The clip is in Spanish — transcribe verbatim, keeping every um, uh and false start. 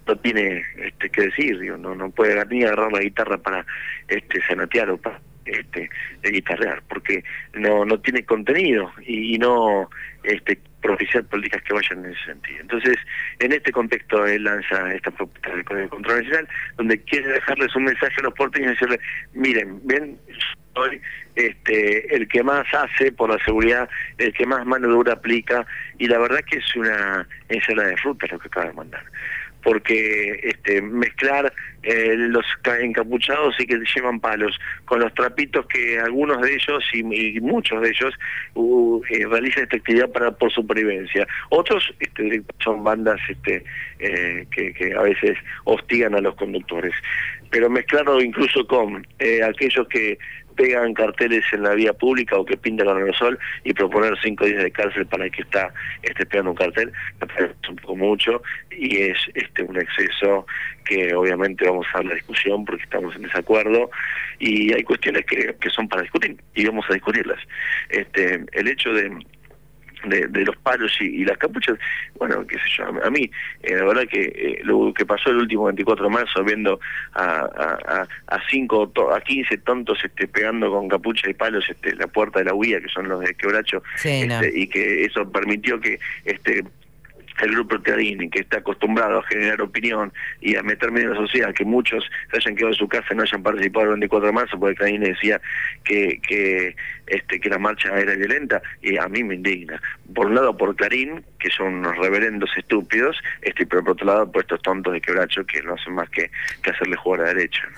no tiene este que decir, digo, no no puede ni agarrar la guitarra para este zanatear o para este de guitarrear, porque no no tiene contenido y, y no este propiciar políticas que vayan en ese sentido. Entonces, en este contexto él lanza esta propuesta del Código de Control Nacional, donde quiere dejarles un mensaje a los porteños y decirles, miren, ven, soy este el que más hace por la seguridad, el que más mano dura aplica, y la verdad que es una ensalada de frutas lo que acaba de mandar, porque este mezclar eh, los encapuchados y que llevan palos con los trapitos que algunos de ellos y, y muchos de ellos uh, eh, realizan esta actividad para por supervivencia, otros este, son bandas este eh, que, que a veces hostigan a los conductores, pero mezclarlo incluso con eh, aquellos que pegan carteles en la vía pública o que pintan con aerosol y proponer cinco días de cárcel para el que está este, pegando un cartel, me parece un poco mucho y es este un exceso que obviamente vamos a dar la discusión porque estamos en desacuerdo y hay cuestiones que, que son para discutir y vamos a discutirlas. Este, el hecho de De, de los palos y, y las capuchas, bueno, qué sé yo, a, a mí, eh, la verdad que eh, lo que pasó el último veinticuatro de marzo, viendo a, a, a cinco, a quince tontos este, pegando con capucha y palos este, la puerta de la huía, que son los de Quebracho, Sí, este, no. y que eso permitió que este el grupo Clarín, que está acostumbrado a generar opinión y a meter medio en la sociedad, que muchos se hayan quedado en su casa y no hayan participado el veinticuatro de marzo, porque Clarín decía que que este que la marcha era violenta, y a mí me indigna. Por un lado por Clarín, que son unos reverendos estúpidos, este pero por otro lado por estos tontos de Quebracho que no hacen más que, que hacerle jugar a derecha.